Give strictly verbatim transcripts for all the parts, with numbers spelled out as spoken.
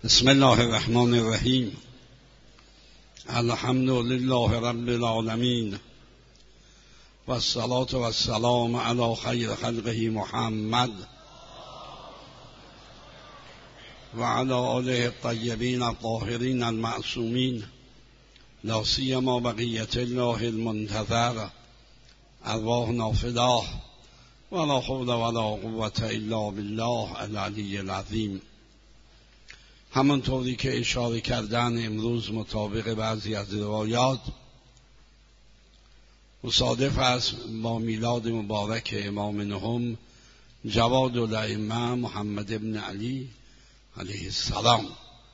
بسم الله الرحمن الرحیم. الحمد لله رب العالمین و الصلاة و السلام علی خیر خلقه محمد و علی آله الطیبین الطاهرین المعصومین، لا سیما بقیة الله المنتظر، ارواحنا فداه و لا حول و لا قوة الا بالله العلی العظیم. همانطوری که اشاره کردن، امروز مطابق بعضی از روایات مصادف است با میلاد مبارک امام نهم جواد الائمه محمد ابن علی علیه السلام.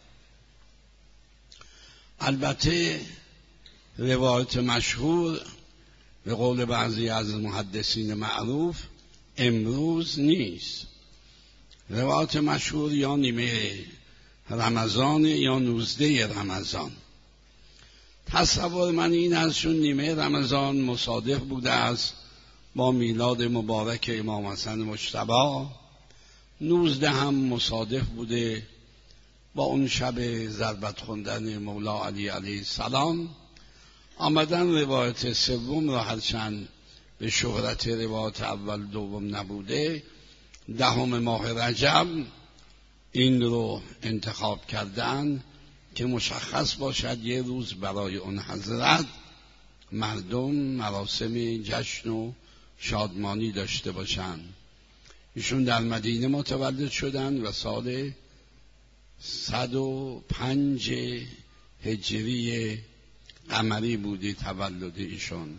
البته روایت مشهور به قول بعضی از محدثین معروف امروز نیست. روایت مشهور یا نیمه رمضان یا نوزده رمضان. تصور من این است چون نیمه رمضان مصادف بوده است با میلاد مبارک امام حسن مجتبی، نوزده هم مصادف بوده با اون شب ضربت خوندن مولا علی علیه السلام. آمدن روایت سوم را هرچند به شهرت روایت اول دوم نبوده، دهم ماه رجب این رو انتخاب کردن که مشخص باشد یه روز برای اون حضرت مردم مراسم جشن و شادمانی داشته باشند. ایشون در مدینه متولد شدند و سال صد و پنج هجری قمری بودی تولد ایشون.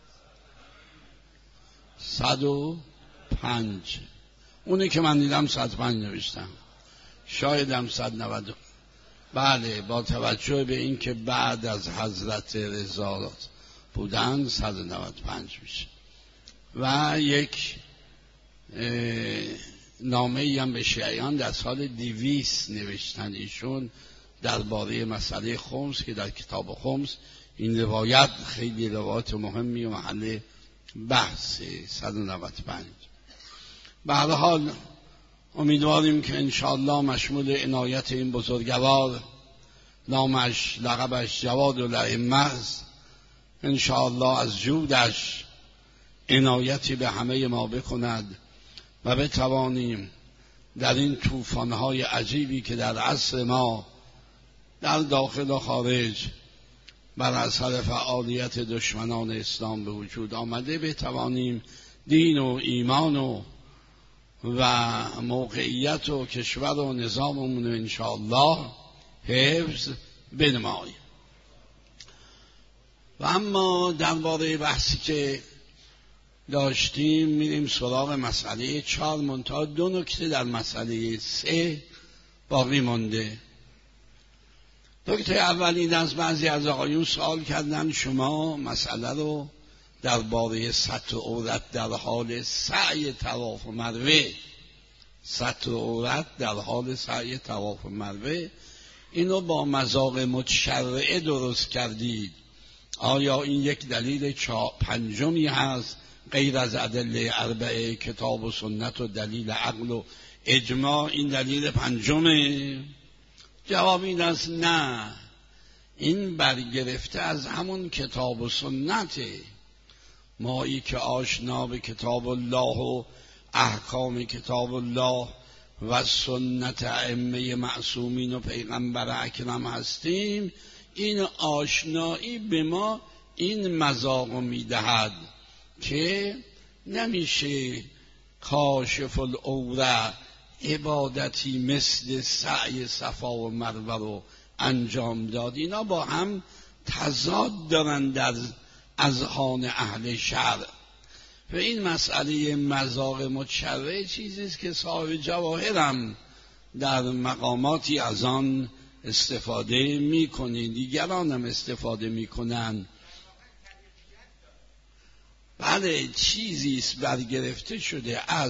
صد و پنج اونی که من دیدم صد و پنج نوشتم، شاید هم صد و نود. بله، با توجه به این که بعد از حضرت رضا بودن صد و نود و پنج میشه. و یک نامه ای هم به شیعیان در سال دویست نوشتن ایشون درباره مسئله خمس که در کتاب خمس این روایت خیلی روایت مهمی و محل بحث صد و نود و پنج. به هر حال امیدواریم که انشاءالله مشمول عنایت این بزرگوار، نامش لقبش جواد الائمه است، انشاءالله از جودش عنایتی به همه ما بکند و بتوانیم در این طوفان‌های عجیبی که در عصر ما در داخل و خارج بر اثر فعالیت دشمنان اسلام به وجود آمده بتوانیم دین و ایمان و و موقعیت و کشور و نظاممون رو انشاءالله حفظ بنماییم. و اما درباره بحثی که داشتیم میریم سراغ مسئله چهار، منتها دو نکته در مسئله سه باقی مانده. نکته اول این از بعضی از آقایون سوال کردن شما مسئله رو درباره ستر عورت در حال سعی طواف مروه ستر عورت در حال سعی طواف مروه اینو با مذاق متشرعه درست کردید. آیا این یک دلیل پنجمی هست غیر از ادله اربعه کتاب و سنت و دلیل عقل و اجماع؟ این دلیل پنجمه؟ جواب این است نه، این برگرفته از همون کتاب و سنته. مایی که آشنا به کتاب الله و احکام کتاب الله و سنت ائمه معصومین و پیغمبر اکرم هستیم، این آشنایی به ما این مذاق میدهد که نمیشه کاشف العوره عبادتی مثل سعی صفا و مروه رو انجام داد. اینا با هم تضاد دارن در اذهان اهل شرع. و این مسئله مذاق متشرع چیزی است که صاحب جواهرم در مقاماتی از آن استفاده میکنه، دیگران هم استفاده میکنن. بله، چیزی است برگرفته شده از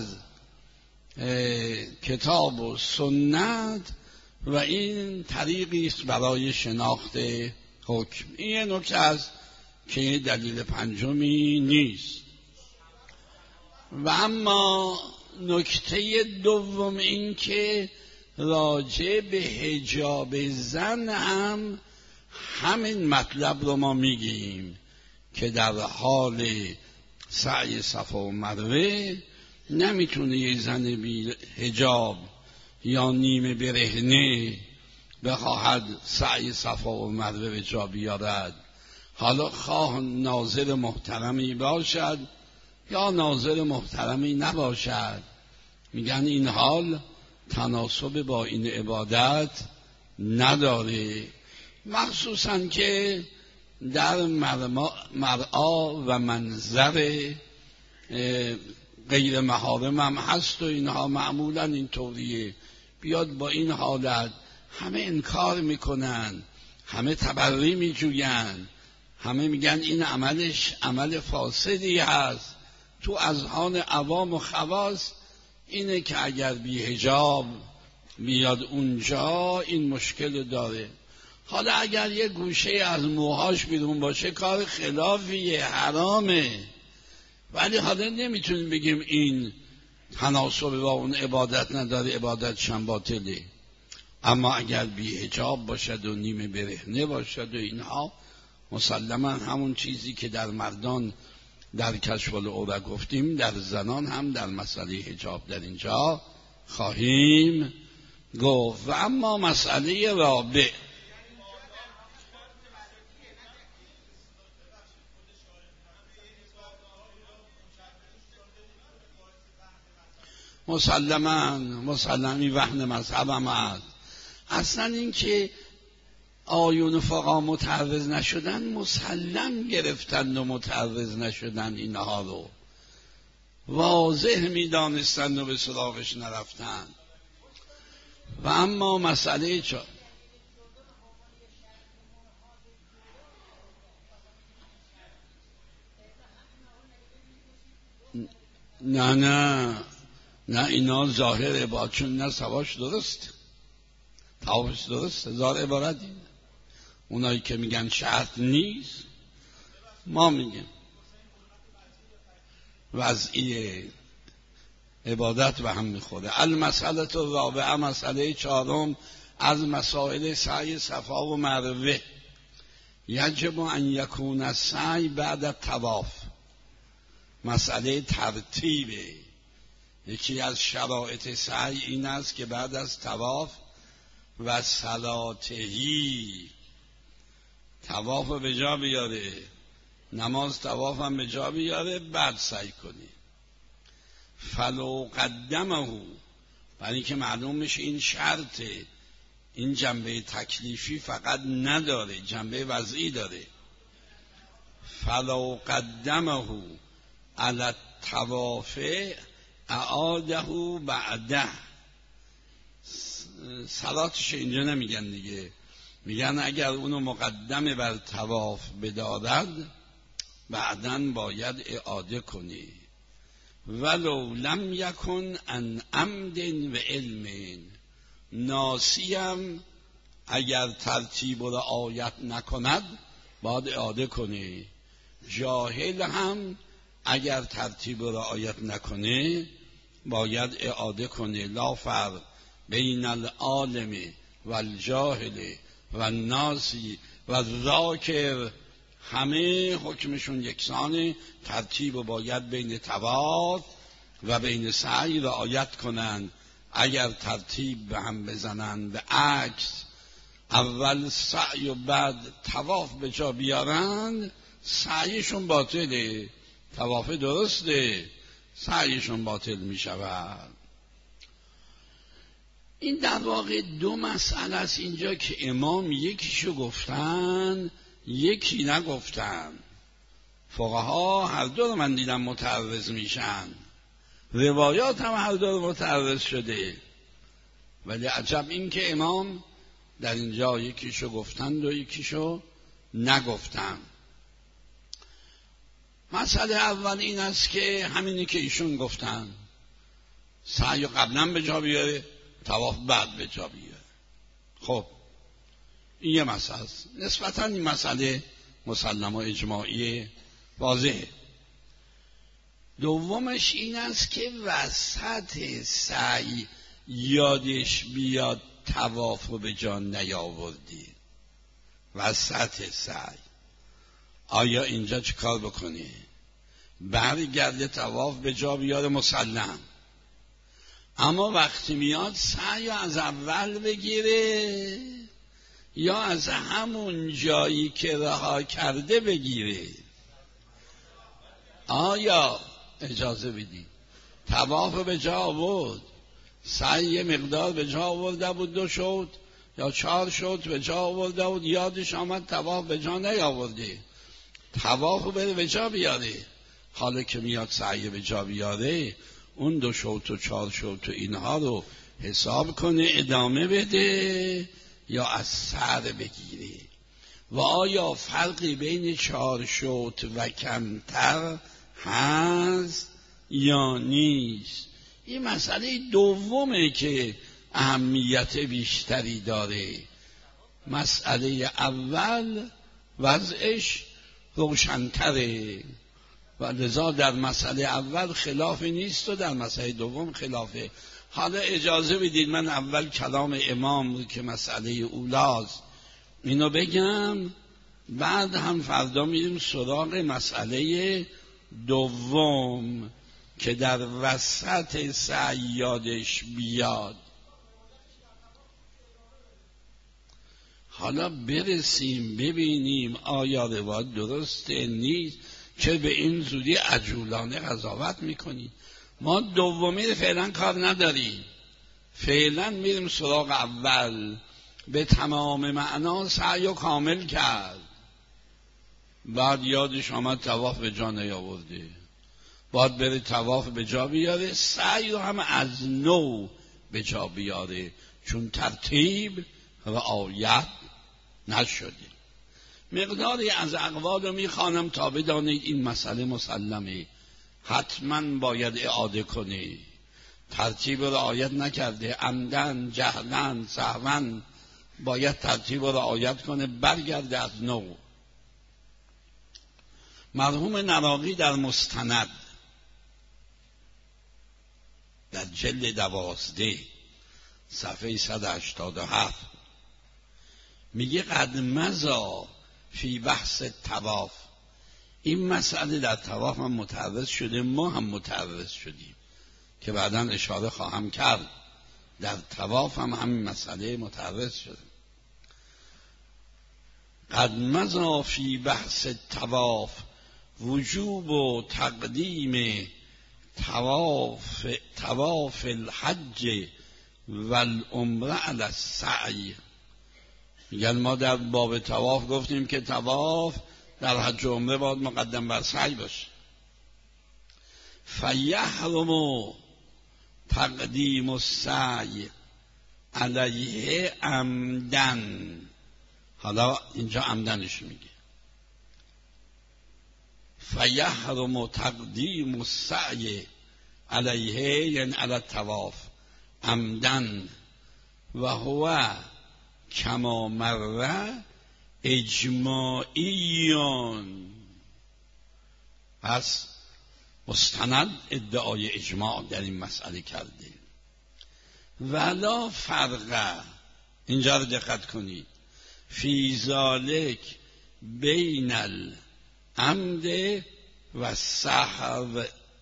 کتاب و سنت و این طریقی است برای شناخت حکم. این نکته است که دلیل پنجمی نیست. و اما نکته دوم این که راجع به حجاب زن هم همین مطلب رو ما میگیم که در حال سعی صفا و مروه نمیتونه یه زن بی حجاب یا نیمه برهنه بخواهد سعی صفا و مروه به جا بیارد. حالا خواه ناظر محترمی باشد یا ناظر محترمی نباشد، میگن این حال تناسب با این عبادت نداره، مخصوصا که در مرعا و منظر غیر محارم هم هست و اینها معمولا این طوریه. بیاد با این حالت همه انکار میکنن، همه تبری میجوین، همه میگن این عملش عمل فاسدی هست. تو اذهان عوام و خواص اینه که اگر بی حجاب بیاد اونجا این مشکل داره. حالا اگر یه گوشه از موهاش بیرون باشه کار خلافیه، حرامه، ولی حالا نمیتونیم بگیم این تناسب با اون عبادت نداره، عبادتش هم باطله. اما اگر بی حجاب باشد و نیمه برهنه باشد و اینها، مسلما همون چیزی که در مردان در کشف العوره گفتیم در زنان هم در مسئله حجاب در اینجا خواهیم گفت. و اما مسئله رابع، مسلما مسلمی وهن مذهب هم هست. اصلا این که آیون فقها متعرض نشدن مسلم گرفتند و متعرض نشدن، اینها رو واضح میدانستند و به سراغش نرفتند. و اما مسئله چا نه نه نه اینا ظاهر عبادت، چون نه سواش درست، توافش درست، هزار عبارت این. اونایی که میگن شرط نیست، ما میگیم وضعی عبادت به هم میخوره. المسئله الرابعه، مسئله چهارم از مسائل سعی صفا و مروه، یجب ان یکون السعی بعد الطواف. مسئله ترتیبه. یکی از شرایط سعی این است که بعد از طواف و صلاتهی، طواف به جا بیاره، نماز طواف هم به جا بیاره، بعد سعی کنی. فلو قدمه، برای که معلوم میشه این شرطه، این جنبه تکلیفی فقط نداره، جنبه وضعی داره. فلو قدمه علی الطواف اعاده بعده. صلاتش اینجا نمیگن دیگه، میگن اگر اونو مقدم بر طواف بدارد بعدن باید اعاده کنی. ولو لم یکن عن عمد و علم، ناسیم اگر ترتیب و رعایت نکند باید اعاده کنی. جاهل هم اگر ترتیب و رعایت نکنه باید اعاده کنه. لا فرق بین العالم و الجاهل و الناسی و الذاکر، همه حکمشون یکسانه. ترتیب و باید بین طواف و بین سعی رعایت کنند. اگر ترتیب به هم بزنن به عکس، اول سعی و بعد طواف به جا بیارن، سعیشون باطله. طواف درسته، سعیشون باطل می شود. این در واقع دو مسئله است اینجا که امام یکیشو گفتن یکی نگفتن. فقها هر دو رو من دیدم متعرض میشن، روایات هم هر دو رو متعرض شده، ولی عجب این که امام در اینجا یکیشو گفتند و یکیشو نگفتن. مسئله اول این است که همینی که ایشون گفتن، سعی قبلا به جا بیاره، طواف بعد به جا بیاره. خب این یه مسئله است. نسبتاً این مسئله مسلم و اجماعی واضحه. دومش این است که وسط سعی یادش بیاد طواف رو به جان نیاوردی وسط سعی، آیا اینجا چه کار بکنی؟ برگرده طواف به جا بیاره مسلم، اما وقتی میاد سعی از اول بگیره یا از همون جایی که رها کرده بگیره؟ آیا اجازه بدید طواف به جا آورد، سعی یه مقدار به جا آورده بود، دو شد یا چهار شد به جا آورده بود، یادش آمد طواف به جا نیاورده، طواف رو بره به جا بیاره. حالا که میاد سعی به جا بیاره، اون دو شوط و چهار شوط و اینها رو حساب کنه ادامه بده یا از سر بگیره. و آیا فرقی بین چهار شوط و کمتر هست یا نیست؟ این مسئله دومه که اهمیت بیشتری داره. مسئله اول وضعش روشن‌تره و لذا در مسئله اول خلافی نیست و در مسئله دوم خلافه. حالا اجازه بدید من اول کلام امام که مسئله اولاست اینو بگم، بعد هم فردا میریم سراغ مسئله دوم که در وسط سعی یادش بیاد. حالا برسیم ببینیم آیا روایت درسته نیست که به این زودی عجولانه قضاوت میکنید. ما دومی فعلا کار نداریم، فعلا میریم سراغ اول. به تمام معنا سعی و کامل کرد، بعد یادش آمد طواف به جا نیاورده، باید بره طواف به جا بیاره، سعی رو هم از نو به جا بیاره، چون ترتیب رعایت نشده. مقداری از اقوال رو میخوانم تا بدانید این مسئله مسلمه، حتما باید اعاده کنه. ترتیب رعایت نکرده، عمدن جهلن سهون، باید ترتیب رعایت کنه، برگرده از نو. مرحوم نراقی در مستند در جلد دوازده صفحه صد و هشتاد و هفت میگه قد مضی فی بحث طواف. این مسئله در طواف هم متعرض شده، ما هم متعرض شدیم که بعداً اشاره خواهم کرد. در طواف هم همین مسئله متعرض شده. قد مضی فی بحث طواف وجوب و تقدیم طواف طواف الحج والعمره علی السعی. میگن ما در باب طواف گفتیم که طواف در حج و عمره باید مقدم بر سعی باشه. فیحرم تقدیم السعی علیه عمدن. حالا اینجا عمدنش میگه فیحرم تقدیم السعی علیه، یعنی علی الطواف عمدن، و هو کما مره اجماعیون. پس مستند ادعای اجماع در این مسئله کرده. ولا فرق، اینجا رو دقت کنید، فی ذالک بین العمد و سهو.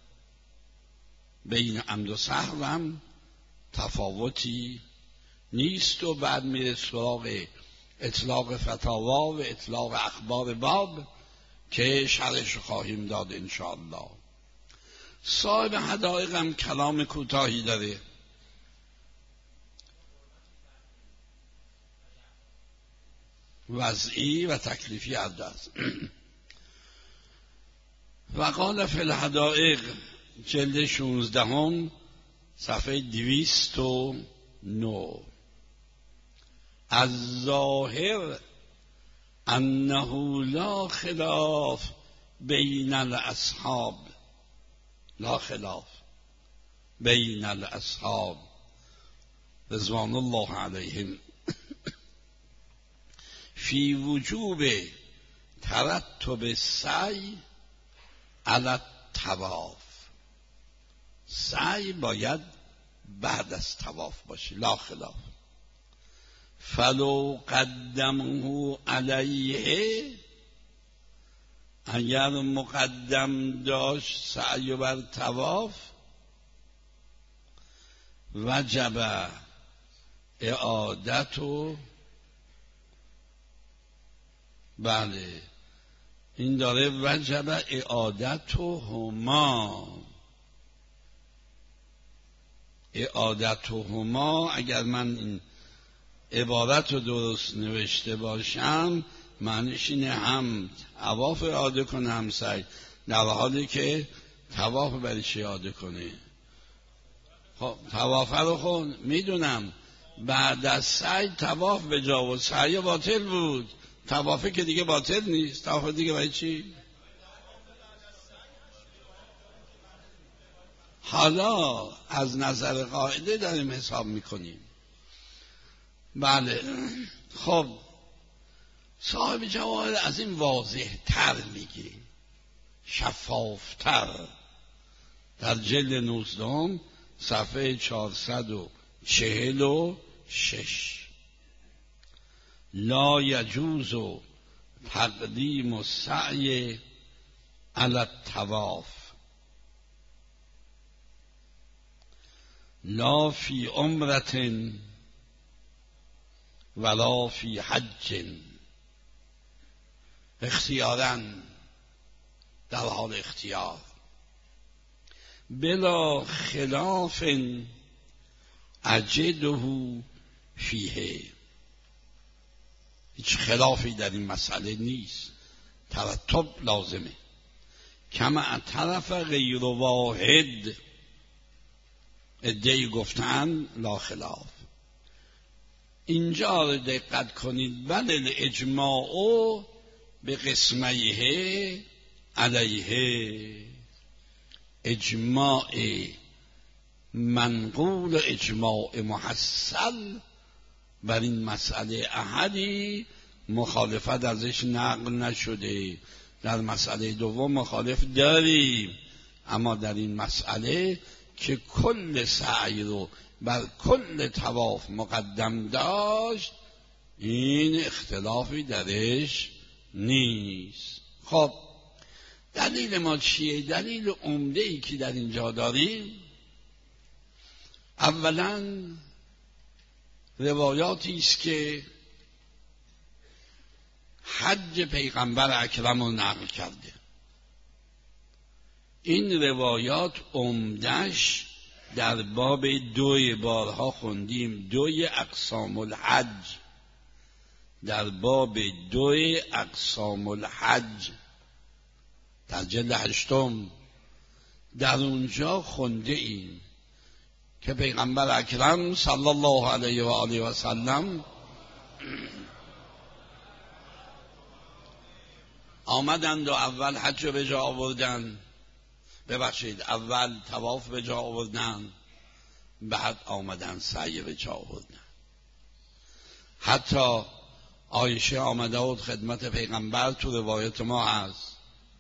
بین عمد و سهو هم تفاوتی نیست. و بعد میره سراغ اطلاق فتاوا و اطلاق اخبار باب که شرحش خواهیم داد انشاءالله. صاحب حدائق هم کلام کوتاهی داره. وضعی و تکلیفی است. و قال فی الحدائق جلد شونزدهم صفحه دویست و نو: از ظاهر انه لا خلاف بین الاصحاب، لا خلاف بین الاصحاب رضوان الله علیهم فی وجوب ترتب سعی علی الطواف. سعی باید بعد از طواف باشه، لا خلاف. فلو قدمه علیه، اگر مقدم داشت سعی بر طواف، وجب اعادتو، بله این داره وجب اعادتو هما، اعادتو هما اگر من این عبارت رو درست نوشته باشم معنیش اینه هم طواف اعاده کنه هم سعی، در حالی که طواف برای چی اعاده کنه؟ خب طواف رو خون میدونم بعد از سعی طواف به جا و سعی باطل بود، طوافه که دیگه باطل نیست، طواف دیگه برای چی؟ حالا از نظر قاعده داریم حساب میکنیم. بله خب صاحب جواهر از این واضح تر میگه، شفافتر، در جلد نوزدهم صفحه چهارصد و چهل و شش. لا یجوز تقدیم السعی علی الطواف لا فی عمرة ولا فی حج، اختیاراً، در حال اختیار، بلا خلاف اجده فیه، هیچ خلافی در این مسئله نیست، ترتب لازمه. کما طرف غیر واحد، ادعی گفتن لا خلاف. اینجا رو دقت کنید، بل الاجماع به قسمیه علیه، اجماع منقول، اجماع محصل بر این مسئله احدی مخالفت ازش نقل نشده. در مسئله دوم مخالف داریم، اما در این مسئله که کل سعی رو بر کل طواف مقدم داشت این اختلافی درش نیست. خب دلیل ما چیه؟ دلیل عمده ای که در اینجا داریم اولا روایاتی است که حج پیغمبر اکرم رو نقل کرده. این روایات عمدش در باب دوی بارها خوندیم، دوی اقسام الحج، در باب دوی اقسام الحج در جلد هشتم، در اونجا خونده ایم که پیغمبر اکرم صلی الله علیه و آله و سلم آمدند و اول حج رو به جا آوردن، ببخشید اول طواف به جا آوردن، بعد آمدن سعی به جا آوردن. حتی عایشه آمده بود خدمت پیغمبر، تو روایت ما هست،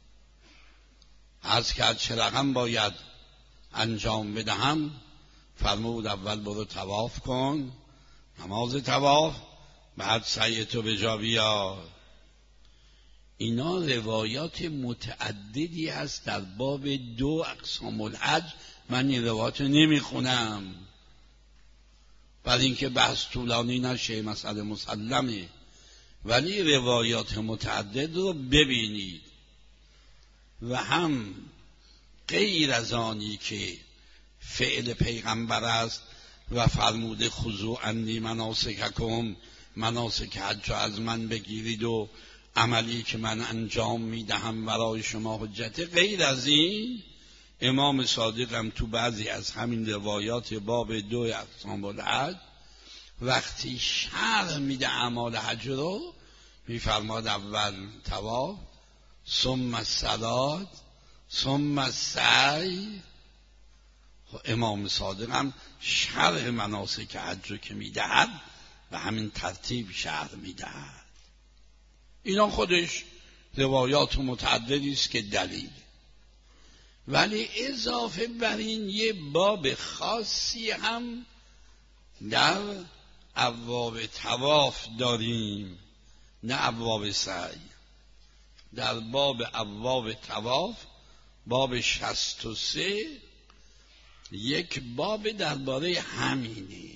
عرض کرد چه رقم باید انجام بدهم؟ فرمود اول برو طواف کن، نماز طواف، بعد سعی تو به جا بیار. اینا روایات متعددی هست در باب دو اقسام الحج. من این روایات نمی خونم برای اینکه بحث طولانی نشه، مسئله مسلمه، ولی روایات متعدد رو ببینید. و هم غیر از آنی که فعل پیغمبر است و فرموده خذوا عنی مناسککم، مناسک حج از من بگیرید و عملی که من انجام میدهم برای شما حجت. غیر از این امام صادق هم تو بعضی از همین روایات باب دو اقسام الحج وقتی شرح میده اعمال حج رو میفرماد اول طواف، ثم الصلاة، ثم السعی. امام صادق هم شرح مناسک حج رو که میدهد و همین ترتیب شرح میدهد. اینا خودش روایات متعددی است که دلیل. ولی اضافه بر این یه باب خاصی هم در ابواب طواف داریم، نه ابواب سعی. در باب ابواب طواف باب شصت و سه یک باب درباره همینه،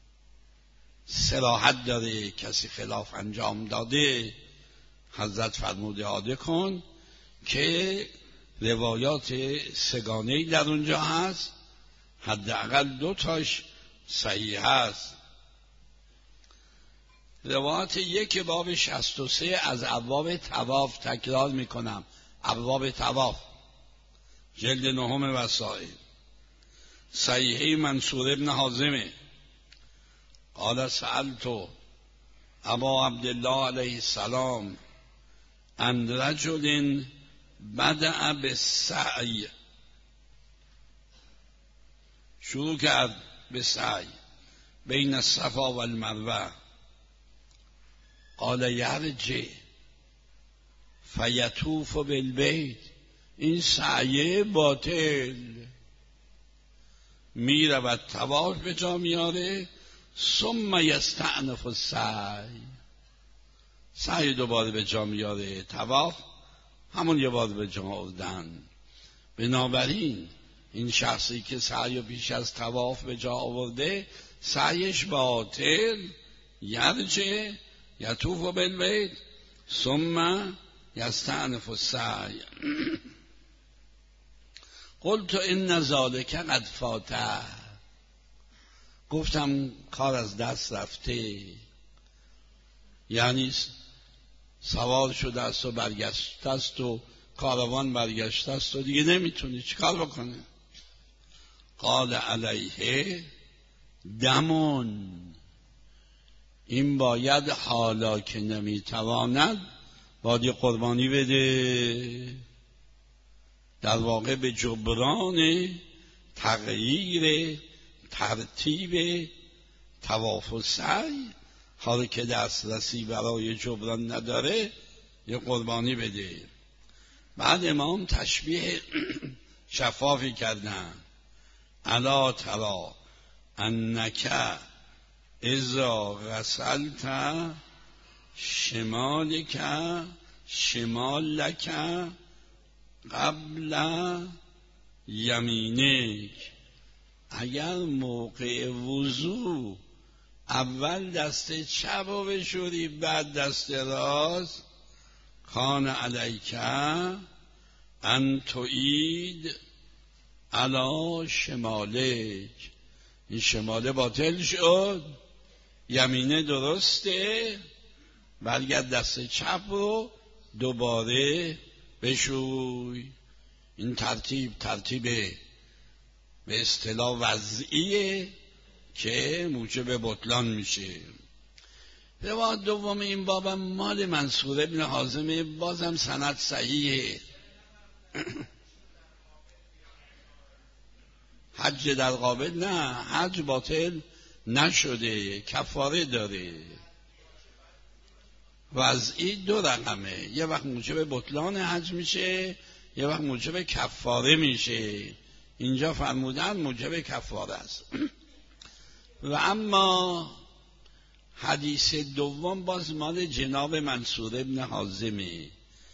صراحت داره. کسی خلاف انجام داده حضرت فرموده عاده کن، که روایات سگانه‌ای در اونجا هست، حداقل دو تاش صحیح هست. روایات یک باب شصت و سه از ابواب طواف، تکرار میکنم، ابواب طواف، جلد نهم وسائل، صحیحه منصور ابن حازمه. قال سألت ابا عبدالله علیه السلام عن رجل بدأ بالسعی، شروع کرد به سعی بین الصفا و المروه. قال یرجع فیطوف بالبیت، این سعی باطل، می رود طواف به جا میاره، ثم یستأنف السعی، سعی دوباره به جا میاره، طواف همون یه بار به جا آوردن. بنابراین این شخصی که سعی پیش از طواف به جا آورده سعیش باطل، یرجع یطوف بالبیت ثم یستأنف السعی. قلت ان ذلک قد فاته، گفتم کار از دست رفته، یعنی سوار شده است و برگشته است و کاروان برگشته است و دیگه نمیتونه چیکار بکنه. قال علیه دمون، این باید حالا که نمیتواند باید قربانی بده، در واقع به جبران تغییر ترتیب طواف و سعی، حالا که دسترسی برای جبران نداره یه قربانی بده. بعد امام تشبیه شفافی کردن، الا تری انک اذا غسلت شمالک شمالک قبل یمینک، اگر موقع وضو اول دست چپ رو بشوری بعد دست راست، کان علیک ان تعید علی شمالک، این شماله باطل شد، یمینه درسته، برگرد دست چپ رو دوباره بشوی. این ترتیب ترتیب به اصطلاح وضعیه که موجب بطلان میشه. روایت دوم این بابم مال منصور ابن حازمه، بازم سند صحیحه. حج در قابل نه، حج باطل نشده، کفاره داره. وضعی دو رقمه، یه وقت موجب بطلان حج میشه، یه وقت موجب کفاره میشه. اینجا فرمودن موجب کفاره است. و اما حدیث دوم باز مال جناب منصور ابن حازمه،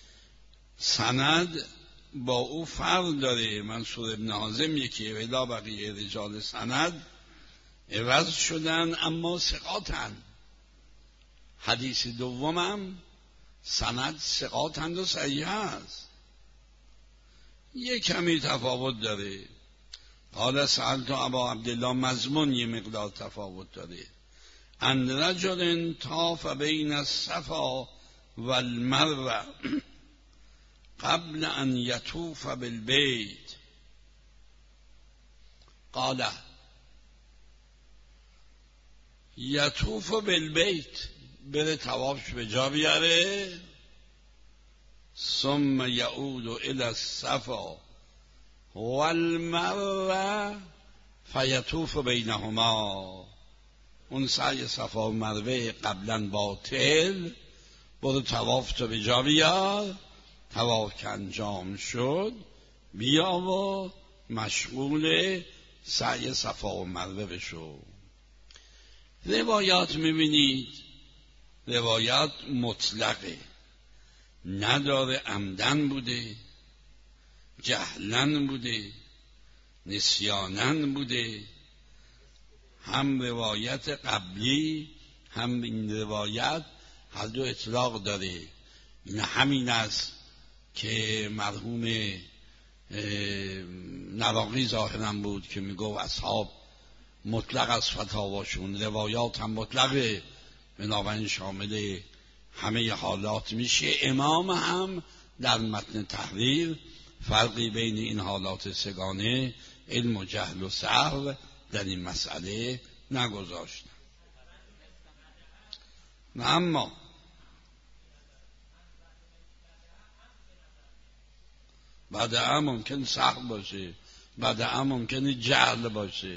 سند با او فرق داره. منصور ابن حازم یکی ولا بقیه رجال سند عوض شدن اما ثقاتن. حدیث دومم سند ثقاتند و صحیح است، یک کمی تفاوت داره. قال سألت ابا عبدالله، مضمون یه مقدار تفاوت داره. ان رجل طاف بین الصفا والمروه قبل ان یطوف بالبیت، قال یطوف بالبیت، بره طوافش به جا بیاره، ثم یعود الی الصفا والمروه فیطوف بینهما، اون سعی صفا و مروه قبلا باطل، برو طواف تو به جا بیار، طواف که انجام شد بیا و مشغول سعی صفا و مروه بشو. روایات میبینید روایات مطلقه، نداره عمدن بوده، جهلن بوده، نسیانن بوده. هم روایت قبلی هم این روایت هر دو اطلاق داره. این همین است که مرحوم نواقی ظاهرا بود که میگو اصحاب مطلق از فتاواشون، روایات هم مطلقه، بنابراین شامل همه حالات میشه. امام هم در متن تحریر فرقی بین این حالات سگانه علم و جهل و سهو در این مسئله نگذاشت. اما بعدها ممکن سهو باشه، بعدها ممکن جهل باشه.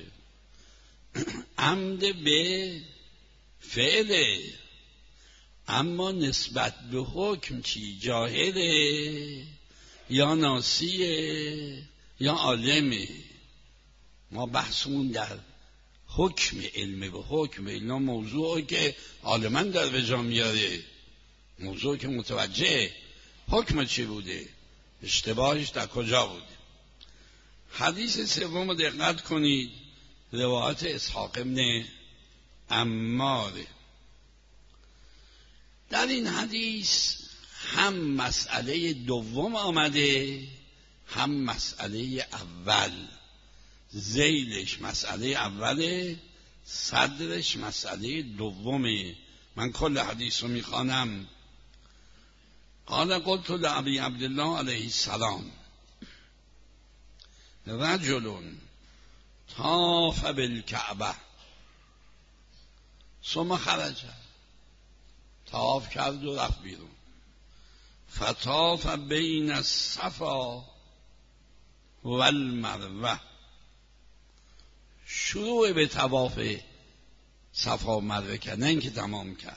عمد به فعله، اما نسبت به حکم چی؟ جاهله یا ناسیه یا عالمه؟ ما بحثمون در حکم علم به حکم. اینا موضوعی که عالمان در به جا میاره، موضوعی که متوجه حکم چی بوده، اشتباهش در کجا بوده. حدیث سوم رو دقت کنید، روایت اسحاق ابن عمار. در این حدیث هم مسئله دوم آمده هم مسئله اول. ذیلش مسئله اوله، صدرش مسئله دومه. من کل حدیث رو میخوانم. قال قلت لأبی عبدالله علیه السلام رجل طاف بالکعبه ثم خرج، طاف کرد و رفت بیرون. فطاف بین الصفا والمروه، شروع به طواف صفا و مروه کرد، نه اینکه تمام کرد.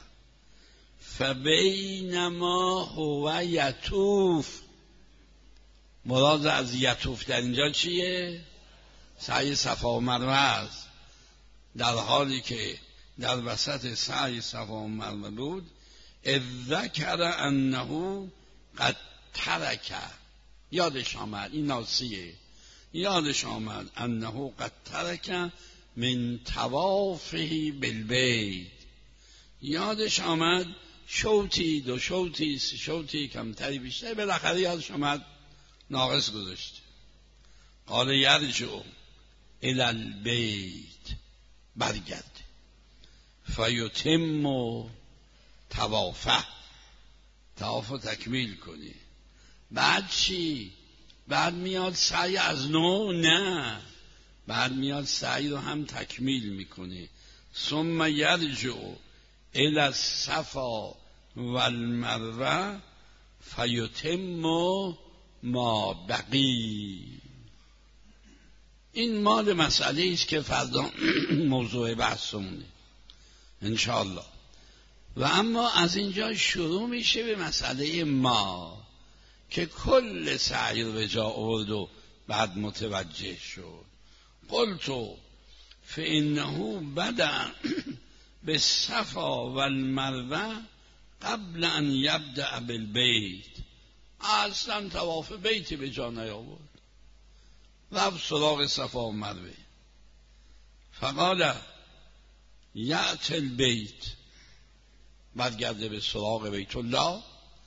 فبینما هو یطوف، مراد از یطوف در اینجا چیه؟ سعی صفا و مروه است. در حالی که در وسط سعی صفا و مروه بود، اذ ذکر انه قد ترک، یادش آمد، این ناسیه، یادش آمد انه قد ترک من طوافه بالبیت، یادش آمد شوطی دو شوطی سه شوطی کمتری بیشتری بالاخره یادش آمد ناقص گذاشت. قال یرجع الی البیت، برگرد، فیتم طوافه، طواف تکمیل کنی. بعد چی؟ بعد میاد سعی از نو؟ نه، بعد میاد سعی رو هم تکمیل میکنه. ثم یرجع الی الصفا والمروه فیتم ما بقی. این مال مسئله است که فردا موضوع بحثمونه انشاءالله. و اما از اینجا شروع میشه به مسئله ما که کل سعی رو به جا آورد و بعد متوجه شد. قلتو فانه بدأ بالصفا والمروه قبل ان یبدأ بالبیت، اصلا طواف بیت به جا نیاورد، رفت سراغ صفا و مروه. فقال یأتی البیت، برگرده به سراغ بیت الله،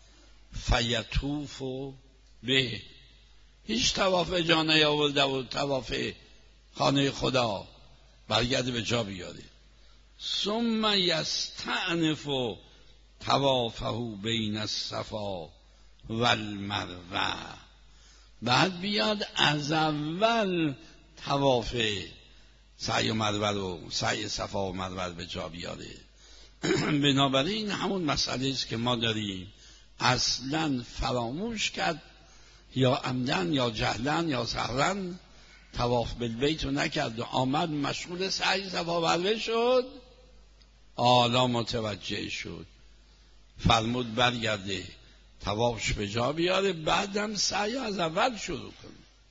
فیطوف به، هیچ طواف جا نیاورده و طواف خانه خدا، برگرده به جا بیاره. ثم یستأنف طوافه بین الصفا والمروه، بعد بیاد از اول طواف سعی و مروه رو، سعی صفا و مروه به جا بیاره. بنابراین همون مسئله است که ما داریم، اصلا فراموش کرد، یا عمدن یا جهلن یا سهوا طواف بالبیت رو نکرد و آمد مشغول سعی صفا و مروه شد. حالا متوجه شد، فرمود برگرده طوافش به جا بیاره، بعدم سعی از اول شروع کنه.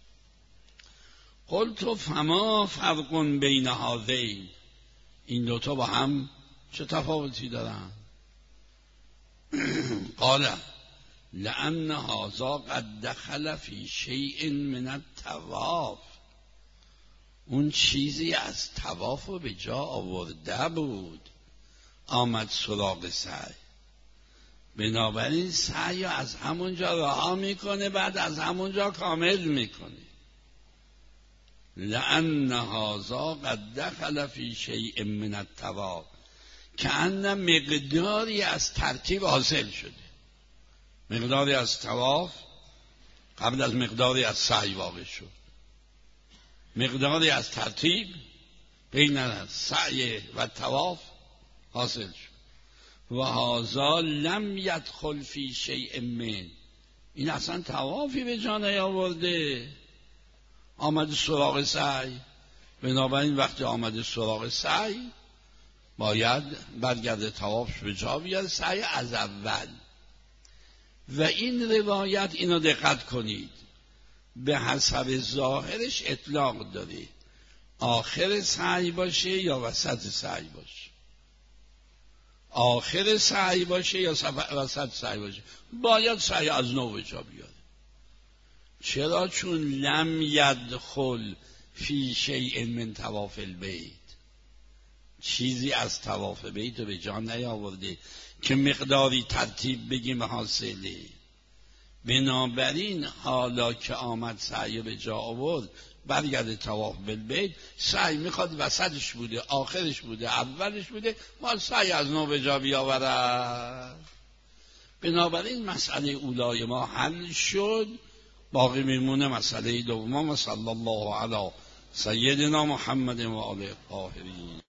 قلت فما فرق بین هذین، این دوتا با هم چه تفاوتی دارن؟ قال لأن هذا قد دخل فی شیء من الطواف، اون چیزی از طواف رو به جا آورده بود، آمد سراغ سعی، بنابراین سعی از همونجا رها میکنه، بعد از همونجا کامل میکنه. لأن هذا قد دخل فی شیء من الطواف، کأن مقداری از ترتیب حاصل شده، مقداری از طواف قبل از مقداری از سعی واقع شد، مقداری از ترتیب بین سعی و طواف حاصل شد. و هذا لم يدخل فی شیء من، این اصلا طوافی به جا نیاورده، آمده سراغ سعی، بنابراین وقتی آمده سراغ سعی باید برگرده طوافش به جا بیاره، سعی از اول. و این روایت، اینو دقت کنید، به حسب ظاهرش اطلاق داره، آخر سعی باشه یا وسط سعی باشه، آخر سعی باشه یا وسط سعی باشه، باید سعی از نو به جا بیاره. چرا؟ چون لم یدخل فی شیء من طواف البیت، چیزی از طواف بیت رو به جا نیاورده که مقداری ترتیب بگیم حاصله. بنابراین حالا که آمد سعی به جا آورد، برگرده طواف بالبیت، سعی میخواد وسطش بوده، آخرش بوده، اولش بوده، ما سعی از نو به جا بیاورد. بنابراین مسئله اولای ما حل شد، باقی میمونه مسئله دوم. صلی الله علی سیدنا محمد و آله الطاهرین.